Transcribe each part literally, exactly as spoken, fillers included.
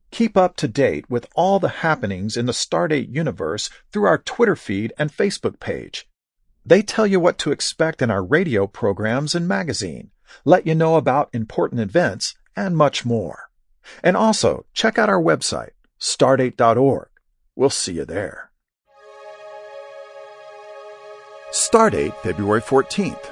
Keep up to date with all the happenings in the Stardate universe through our Twitter feed and Facebook page. They tell you what to expect in our radio programs and magazine, let you know about important events, and much more. And also, check out our website, stardate dot org. We'll see you there. Stardate, February fourteenth.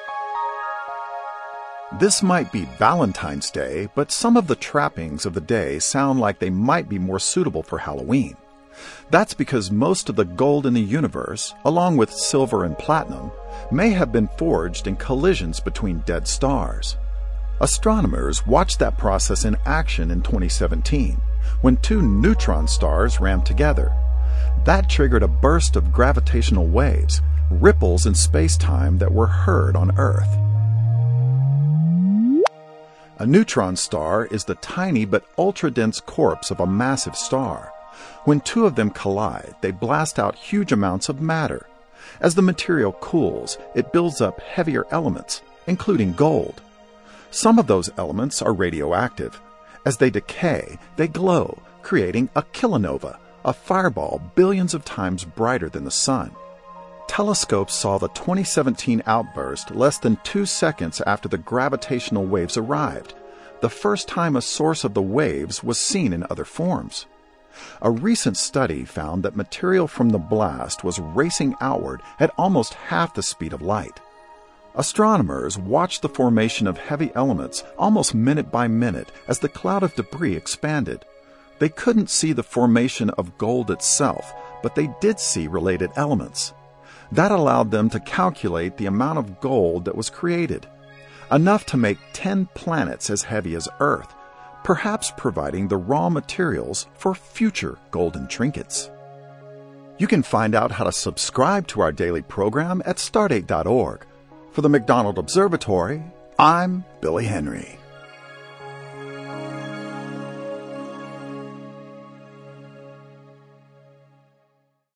This might be Valentine's Day, but some of the trappings of the day sound like they might be more suitable for Halloween. That's because most of the gold in the universe, along with silver and platinum, may have been forged in collisions between dead stars. Astronomers watched that process in action in twenty seventeen, when two neutron stars rammed together. That triggered a burst of gravitational waves, ripples in space-time that were heard on Earth. A neutron star is the tiny but ultra-dense corpse of a massive star. When two of them collide, they blast out huge amounts of matter. As the material cools, it builds up heavier elements, including gold. Some of those elements are radioactive. As they decay, they glow, creating a kilonova, a fireball billions of times brighter than the sun. Telescopes saw the twenty seventeen outburst less than two seconds after the gravitational waves arrived, the first time a source of the waves was seen in other forms. A recent study found that material from the blast was racing outward at almost half the speed of light. Astronomers watched the formation of heavy elements almost minute by minute as the cloud of debris expanded. They couldn't see the formation of gold itself, but they did see related elements. That allowed them to calculate the amount of gold that was created, enough to make ten planets as heavy as Earth, perhaps providing the raw materials for future golden trinkets. You can find out how to subscribe to our daily program at stardate dot org. For the McDonald Observatory, I'm Billy Henry.